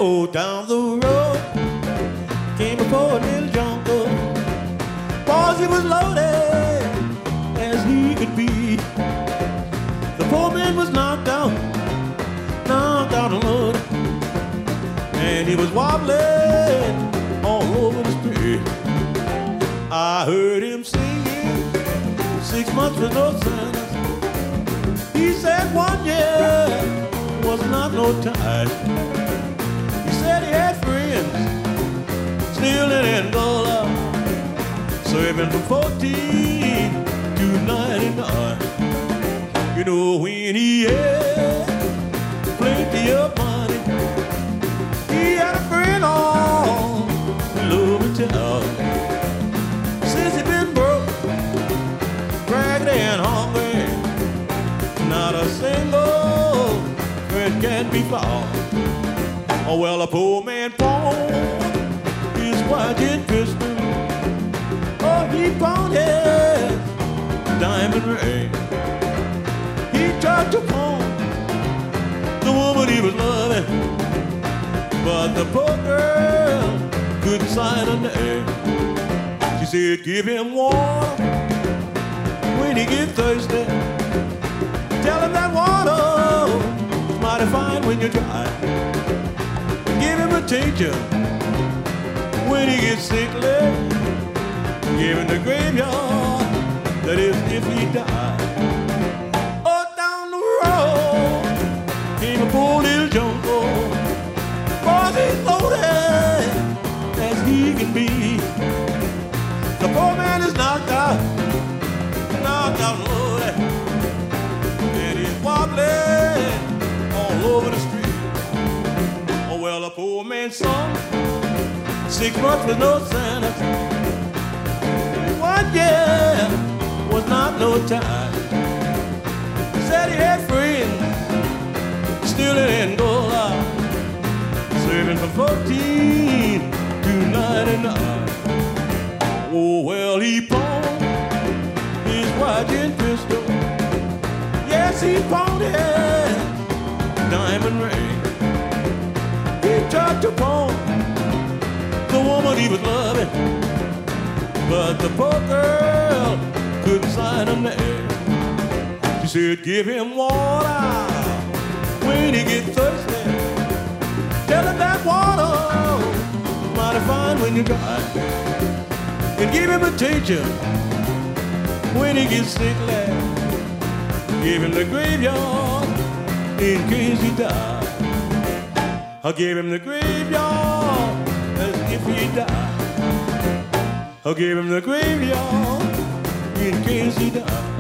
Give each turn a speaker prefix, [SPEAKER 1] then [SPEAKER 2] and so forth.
[SPEAKER 1] Oh, down the road came a poor little jungle. Boys, he was loaded as he could be. The poor man was knocked out and loaded, and he was wobbling all over the street. I heard him singing 6 months with no sentence. He said 1 year was not no time. He said he had friends still in Angola, serving from 14 to 99. You know, when he had plenty of money, he had a friend on Loving Town. Since he been broke, ragged and hungry, not a single friend can be found. Oh, well, a poor man pawned his watch pistol. Oh, he pawned his diamond ring. He tried to pawn the woman he was loving, but the poor girl couldn't sign her name. She said, give him water when he gets thirsty. Tell him that water's mighty fine when you're dry. Give him a tincture when he gets sickly. Give him the graveyard, that is if he died. Oh, down the road came a poor little jungle. Boys, he's loaded as he can be. The poor man is knocked out and loaded, and he's wobbling all over the street. Oh, well, a poor man's son, 6 months with no sentence. 1 year was not no time. He said he had friends still in Angola, serving from 14 to 99. Oh, well, he pawned his watch and pistol. Yes, he pawned his diamond ring. He tried to pawn the woman he was loving, but the poor girl couldn't sign her name. She said, give him water when he gets thirsty. Tell him that water's mighty fine when you're dry. And give him a tincture when he gets sickly. Give him the graveyard in case he died. I'll give him the graveyard as if he died. I'll give him the graveyard in case he died.